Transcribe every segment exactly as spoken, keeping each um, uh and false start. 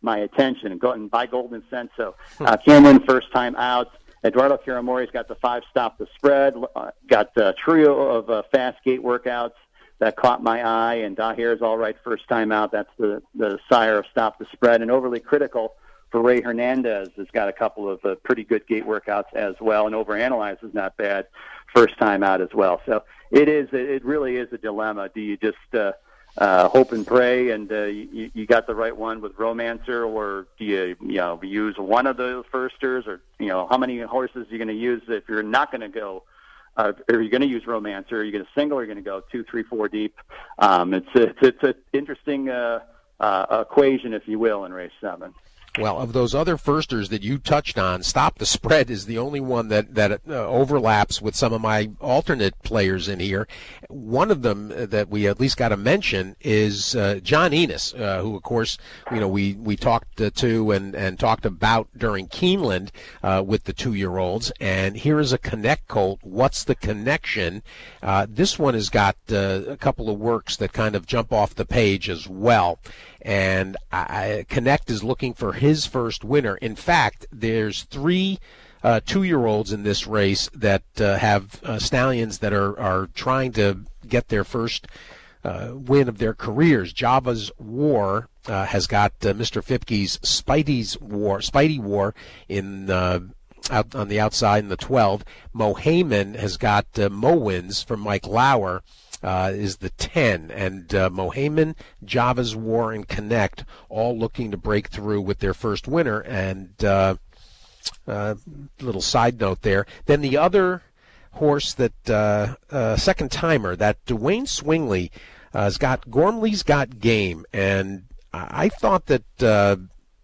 my attention. And go and buy Golden Senso. Uh, Cameron, first time out. Eduardo Caramori's got the five stop the spread. Uh, got a trio of uh, fast gate workouts that caught my eye. And Dahir's all right first time out. That's the, the sire of stop the spread. And Overly Critical for Ray Hernandez has got a couple of uh, pretty good gate workouts as well. And Overanalyze is not bad first time out as well. So it is, it really is a dilemma. Do you just uh, uh, hope and pray and uh, you, you got the right one with Romancer, or do you, you know, use one of the firsters, or, you know, how many horses are you going to use if you're not going to go, uh, are you going to use Romancer? Are you going to single, or are you going to go two, three, four deep? Um, it's, it's, it's an interesting uh, uh, equation, if you will, in race seven. Well, of those other firsters that you touched on, Stop the Spread is the only one that, that uh, overlaps with some of my alternate players in here. One of them that we at least got to mention is uh, John Enos, uh, who, of course, you know, we, we talked uh, to and, and talked about during Keeneland uh, with the two-year-olds. And here is a Connect colt. What's the connection? Uh, this one has got uh, a couple of works that kind of jump off the page as well. And I, Connect is looking for his first winner. In fact, there's three uh, two-year-olds in this race that uh, have uh, stallions that are, are trying to get their first uh, win of their careers. Java's War uh, has got uh, Mister Fipke's Spidey's War, Spidey War in uh, out on the outside in the twelve. Mohayman has got uh, Mowins from Mike Lauer. Uh, is the ten, and uh, Mohayman, Java's War, and Connect all looking to break through with their first winner. And uh, uh, little side note there. Then the other horse that uh, uh, second timer, that Dwayne Swingley uh, has got Gormley's Got Game, and I thought that uh,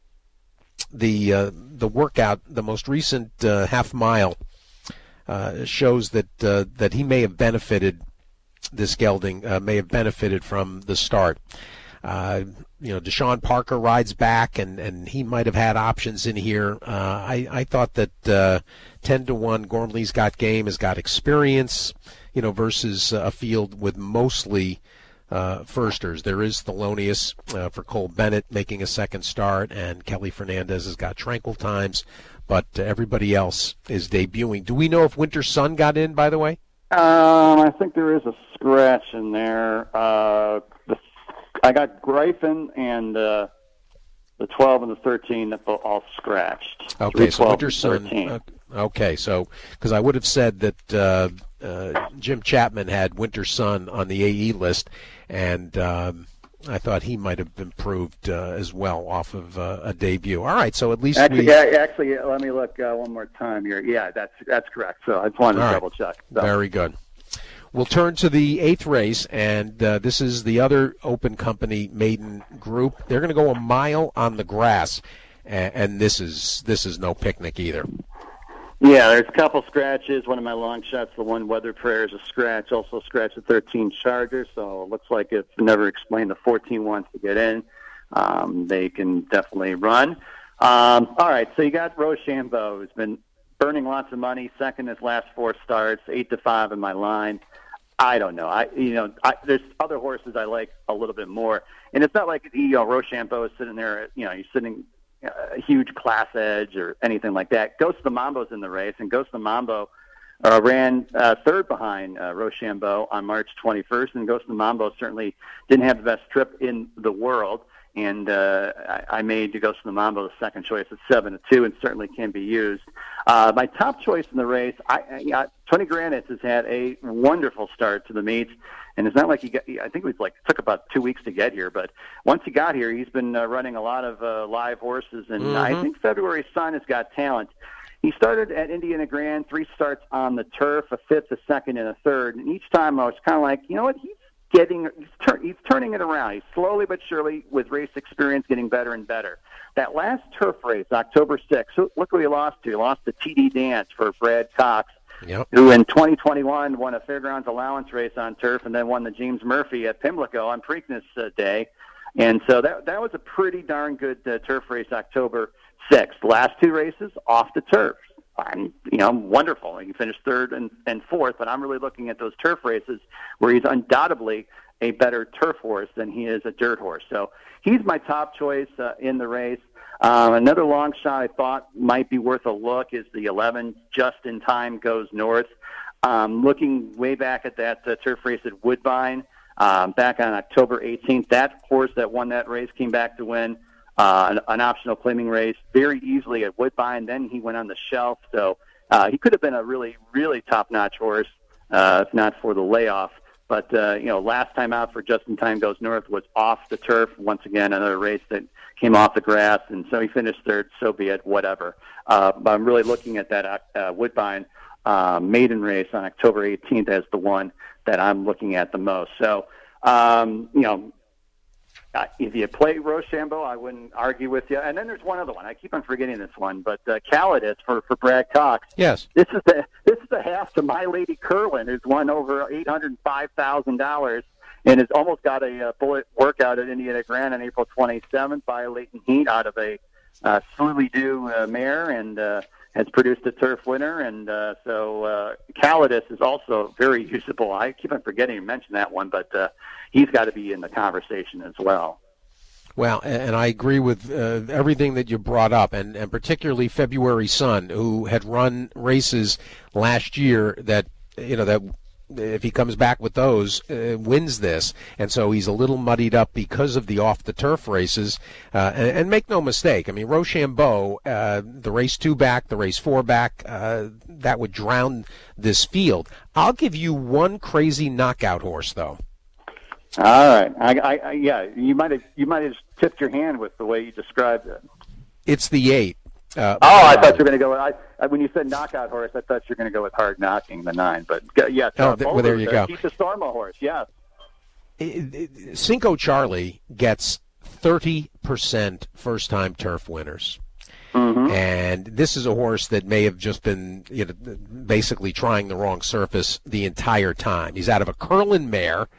the uh, the workout, the most recent uh, half mile, uh, shows that uh, that he may have benefited. This gelding uh, may have benefited from the start. Uh, you know, Deshaun Parker rides back, and, and he might have had options in here. Uh, I, I thought that uh, ten to one Gormley's Got Game has got experience, you know, versus a field with mostly uh, firsters. There is Thelonious uh, for Cole Bennett making a second start, and Kelly Fernandez has got Tranquil Times, but uh, everybody else is debuting. Do we know if Winter Sun got in, by the way? Um, I think there is a scratch in there. Uh, the, I got Gryphon and uh, the twelve and the thirteen that all scratched. Okay, so Winter Sun. Uh, okay, so because I would have said that uh, uh, Jim Chapman had Winter Sun on the A E list, and um, I thought he might have improved uh, as well off of uh, a debut. All right, so at least actually, we... yeah, actually, let me look uh, one more time here. Yeah, that's that's correct. So I just wanted to All double right. check. So. Very good. We'll turn to the eighth race, and uh, this is the other Open Company maiden group. They're going to go a mile on the grass, and, and this is this is no picnic either. Yeah, there's a couple scratches. One of my long shots, the one Weather Prayer is a scratch. Also scratched the thirteen Charger, so it looks like it's never explained the fourteen wants to get in. Um, they can definitely run. Um, all right, so you got Rochambeau, who's been burning lots of money, second his last four starts, eight to five in my line. I don't know. I you know, I, there's other horses I like a little bit more, and it's not like you know Rochambeau is sitting there. You know, he's sitting a huge class edge or anything like that. Ghost of the Mambo's in the race, and Ghost of the Mambo uh, ran uh, third behind uh, Rochambeau on March twenty-first, and Ghost of the Mambo certainly didn't have the best trip in the world. And uh, I, I made Ghost of the Mambo the second choice at seven to two, and certainly can be used. Uh, my top choice in the race, I, I, Tony Granites has had a wonderful start to the meets, and it's not like he got. I think it was like it took about two weeks to get here, but once he got here, he's been uh, running a lot of uh, live horses, and mm-hmm. I think February Sun has got talent. He started at Indiana Grand, three starts on the turf, a fifth, a second, and a third, and each time I was kind of like, you know what, he's getting he's, tur- he's turning it around. He's slowly but surely, with race experience, getting better and better. That last turf race, October sixth, look who he lost to. He lost to T D Dance for Brad Cox, yep. who in twenty twenty-one won a Fairgrounds allowance race on turf and then won the James Murphy at Pimlico on Preakness uh, Day. And so that that was a pretty darn good uh, turf race, October sixth. Last two races, off the turf. I'm, you know, wonderful. He finished third and, and fourth, but I'm really looking at those turf races where he's undoubtedly a better turf horse than he is a dirt horse. So he's my top choice uh, in the race. Um, another long shot I thought might be worth a look is the eleven, Just in Time Goes North. Um, looking way back at that uh, turf race at Woodbine um, back on October eighteenth, that horse that won that race came back to win uh, an, an optional claiming race very easily at Woodbine. Then he went on the shelf, so uh, he could have been a really, really top-notch horse uh, if not for the layoff. But, uh, you know, last time out for Just in Time Goes North was off the turf. Once again, another race that came off the grass, and so he finished third, so be it, whatever. Uh, but I'm really looking at that uh, Woodbine uh, maiden race on October eighteenth as the one that I'm looking at the most. So, um, you know, uh, if you play Rochambeau, I wouldn't argue with you. And then there's one other one. I keep on forgetting this one, but uh, Calidus for, for Brad Cox. Yes. This is the this is the half to My Lady Curlin, who's won over eight hundred five thousand dollars and has almost got a uh, bullet workout at Indiana Grand on April twenty-seventh by a latent heat out of a uh, Slowly Due uh, mare, and uh, has produced a turf winner. And uh, so uh, Calidus is also very usable. I keep on forgetting to mention that one, but uh, he's got to be in the conversation as well. Well, and I agree with uh, everything that you brought up, and, and particularly February Sun, who had run races last year that, you know, that if he comes back with those, uh, wins this. And so he's a little muddied up because of the off-the-turf races. Uh, and, and make no mistake, I mean, Rochambeau, uh, the race two back, the race four back, uh, that would drown this field. I'll give you one crazy knockout horse, though. All right. I, I, I, yeah, you might have you might have tipped your hand with the way you described it. It's the eight. Uh, oh, I thought you were going to go with, I, I, when you said knockout horse, I thought you were going to go with Hard Knocking, the nine. But, uh, yeah, oh, th- well, there you go. Keith Stormo horse, yeah. It, it, Cinco Charlie gets thirty percent first-time turf winners. Mm-hmm. And this is a horse that may have just been, you know, basically trying the wrong surface the entire time. He's out of a Curlin mare.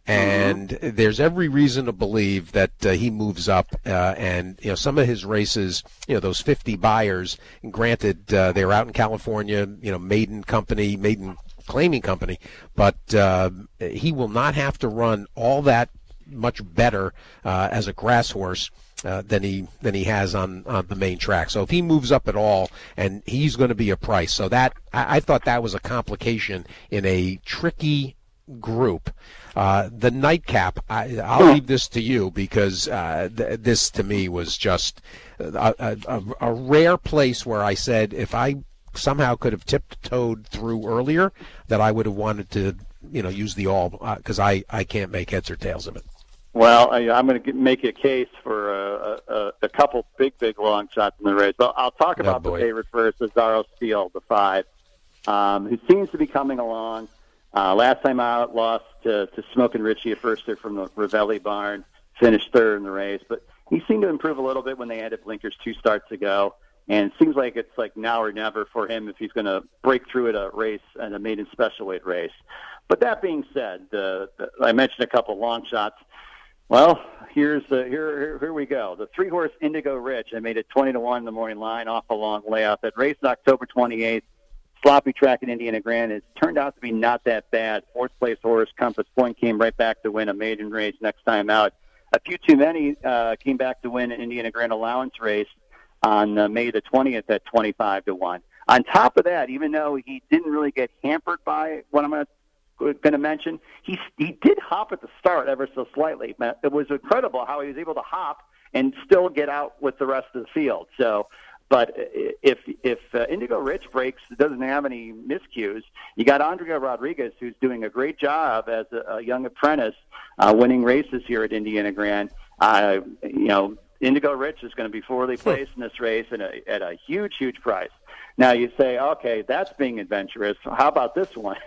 And mm-hmm. there's every reason to believe that uh, he moves up. Uh, and, you know, some of his races, you know, those fifty buyers, granted, uh, they were out in California, you know, maiden company, maiden claiming company, but uh, he will not have to run all that much better uh, as a grass horse uh, than he than he has on, on the main track. So if he moves up at all, and he's going to be a price. So that I, I thought that was a complication in a tricky group. Uh, the nightcap, I, I'll leave this to you because uh, th- this to me was just a, a, a rare place where I said if I somehow could have tiptoed through earlier, that I would have wanted to, you know, use the all, because uh, I, I can't make heads or tails of it. Well, I, I'm going to make a case for a, a, a couple big, big long shots in the race. But I'll talk about oh, the favorite first, Azaro Steel, the five, um, who seems to be coming along. Uh, last time out, lost to, to Smokin' Richie, a firster from the Ravelli barn, finished third in the race. But he seemed to improve a little bit when they added blinkers two starts ago. And it seems like it's like now or never for him if he's going to break through at a race, and a maiden special weight race. But that being said, uh, the, I mentioned a couple long shots. Well, here's the, here, here here we go. The three-horse Indigo Rich, I made it twenty to one in the morning line off a long layoff. It raced October twenty-eighth. Sloppy track at Indiana Grand. It turned out to be not that bad. Fourth place horse, Compass Point, came right back to win a maiden race next time out. A few too many uh, came back to win an Indiana Grand allowance race on uh, May the twentieth at twenty-five to one. On top of that, even though he didn't really get hampered by what I'm going to mention, he he did hop at the start ever so slightly. It was incredible how he was able to hop and still get out with the rest of the field. So. But if if uh, Indigo Rich breaks, doesn't have any miscues, you got Andrea Rodriguez, who's doing a great job as a, a young apprentice, uh, winning races here at Indiana Grand. Uh, you know, Indigo Rich is going to be fourthly placed in this race at a, at a huge, huge price. Now you say, okay, that's being adventurous. How about this one?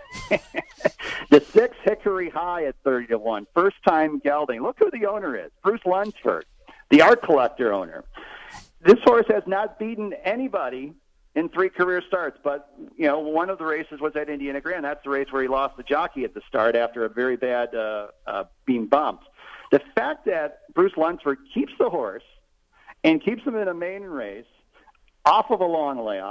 The six Hickory High at thirty to one, first time gelding. Look who the owner is, Bruce Lunsford, the art collector owner. This horse has not beaten anybody in three career starts, but, you know, one of the races was at Indiana Grand. That's the race where he lost the jockey at the start after a very bad uh, uh, being bumped. The fact that Bruce Lunsford keeps the horse and keeps him in a maiden race off of a long layoff,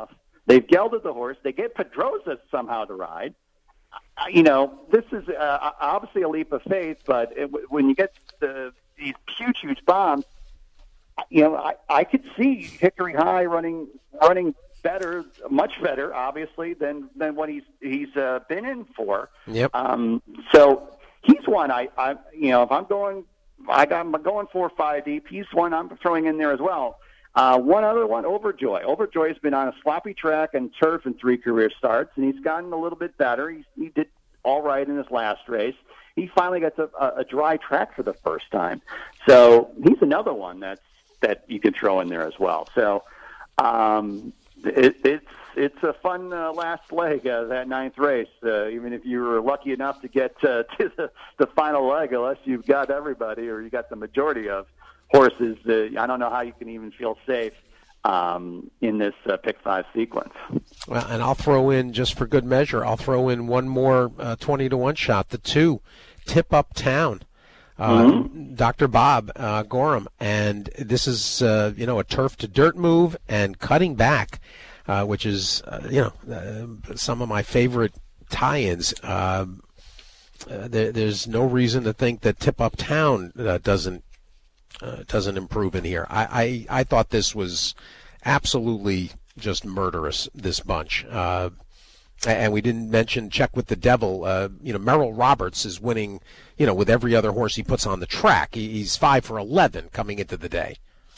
They've gelded the horse. They get Pedrosa somehow to ride. Uh, you know, this is uh, obviously a leap of faith, but it, when you get the, these huge, huge bombs, you know, I, I could see Hickory High running running better, much better, obviously, than, than what he's he's uh, been in for. Yep. Um, so he's one I, I, you know, if I'm going, I got, I'm going four or five deep. He's one I'm throwing in there as well. Uh, one other one, Overjoy. Overjoy has been on a sloppy track and turf in three career starts, and he's gotten a little bit better. He's, he did all right in his last race. He finally got to a, a dry track for the first time. So he's another one that's, that you can throw in there as well. So um, it, it's it's a fun uh, last leg of that ninth race, uh, even if you were lucky enough to get uh, to the, the final leg, unless you've got everybody or you got the majority of horses. Uh, I don't know how you can even feel safe um, in this uh, pick five sequence. Well, and I'll throw in, just for good measure, I'll throw in one more uh, twenty to one shot, the two, Tip Up Town. Uh, mm-hmm. Doctor Bob uh, Gorham, and this is uh, you know a turf to dirt move and cutting back, uh, which is uh, you know uh, some of my favorite tie-ins. Uh, uh, there, there's no reason to think that Tip Up Town uh, doesn't uh, doesn't improve in here. I, I I thought this was absolutely just murderous, this bunch. Uh, And we didn't mention Check with the Devil. Uh, you know, Merrill Roberts is winning, you know, with every other horse he puts on the track. He, he's five for eleven coming into the day.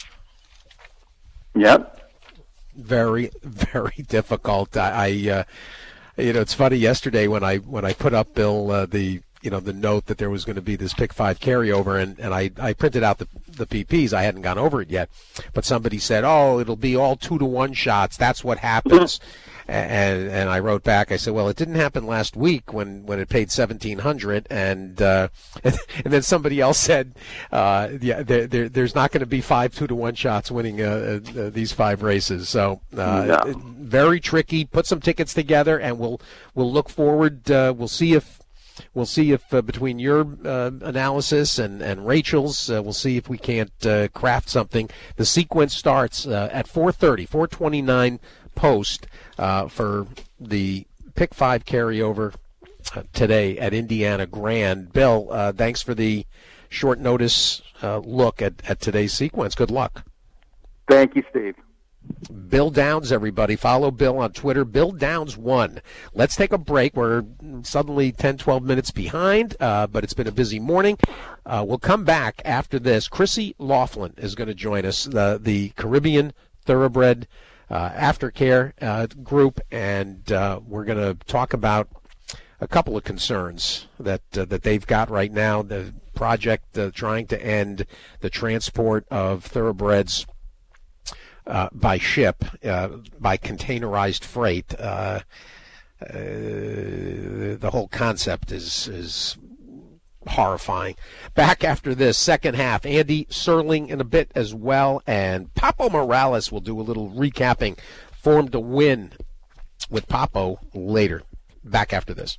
Yep. Very, very difficult. I, I uh, you know, it's funny. Yesterday when I when I put up, Bill, uh, the you know the note that there was going to be this pick five carryover, and, and I, I printed out the the P Ps. I hadn't gone over it yet, but somebody said, "Oh, it'll be all two to one shots. That's what happens." And and I wrote back. I said, well, it didn't happen last week when, when it paid seventeen hundred, and uh, and, and then somebody else said, uh, yeah, there, there there's not going to be five two to one shots winning uh, uh, these five races. So uh, no. Very tricky. Put some tickets together, and we'll we'll look forward. Uh, we'll see if. We'll see if uh, between your uh, analysis and, and Rachel's, uh, we'll see if we can't uh, craft something. The sequence starts uh, at four thirty, four twenty-nine post uh, for the pick five carryover uh, today at Indiana Grand. Bill, uh, thanks for the short notice uh, look at, at today's sequence. Good luck. Thank you, Steve. Bill Downs, everybody. Follow Bill on Twitter. Bill Downs one. Let's take a break. We're suddenly ten, twelve minutes behind, uh, but it's been a busy morning. Uh, we'll come back after this. Chrissy Laughlin is going to join us, the, the Caribbean Thoroughbred uh, Aftercare uh, group, and uh, we're going to talk about a couple of concerns that uh, that they've got right now. The project uh, trying to end the transport of thoroughbreds Uh, by ship, uh, by containerized freight. Uh, uh, the whole concept is is horrifying. Back after this second half, Andy Serling in a bit as well, and Papo Morales will do a little recapping. Form to Win with Papo later. Back after this.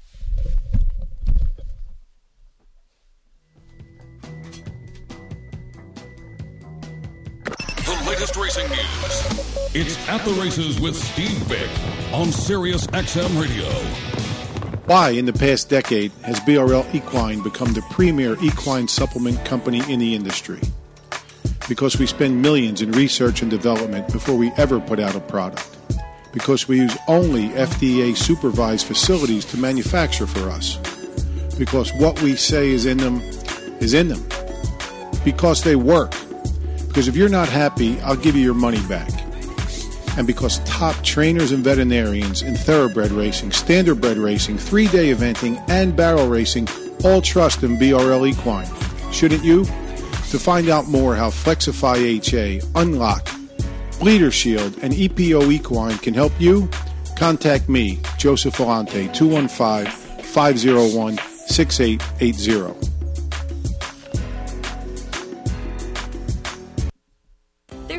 The latest racing news. It's At the Races with Steve Vick on Sirius X M Radio. Why, in the past decade, has B R L Equine become the premier equine supplement company in the industry? Because we spend millions in research and development before we ever put out a product. Because we use only F D A-supervised facilities to manufacture for us. Because what we say is in them is in them. Because they work. Because if you're not happy, I'll give you your money back. And because top trainers and veterinarians in thoroughbred racing, standardbred racing, three-day eventing, and barrel racing all trust in B R L Equine. Shouldn't you? To find out more how Flexify H A, Unlock, Bleeder Shield, and E P O Equine can help you, contact me, Joseph Volante, two one five, five oh one, six eight eight zero.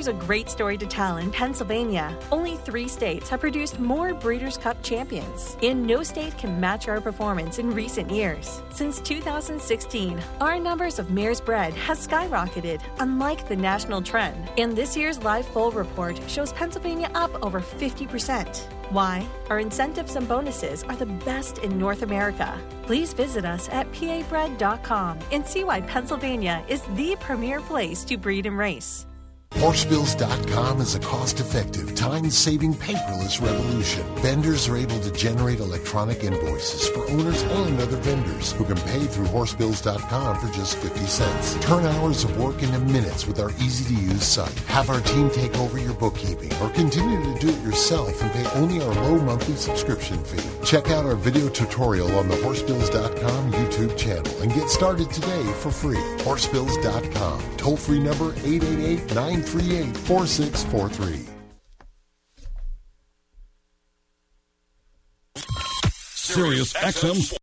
There's a great story to tell in Pennsylvania. Only three states have produced more Breeders' Cup champions, and no state can match our performance in recent years. Since two thousand sixteen, our numbers of mares bred has skyrocketed, unlike the national trend. And this year's live foal report shows Pennsylvania up over fifty percent. Why? Our incentives and bonuses are the best in North America. Please visit us at P A bred dot com and see why Pennsylvania is the premier place to breed and race. Horsebills dot com is a cost-effective, time-saving, paperless revolution. Vendors are able to generate electronic invoices for owners and other vendors who can pay through Horsebills dot com for just fifty cents. Turn hours of work into minutes with our easy-to-use site. Have our team take over your bookkeeping or continue to do it yourself and pay only our low monthly subscription fee. Check out our video tutorial on the Horsebills dot com YouTube channel and get started today for free. Horsebills dot com. Toll-free number eight eight eight, nine three eight, four six four three. Sirius X M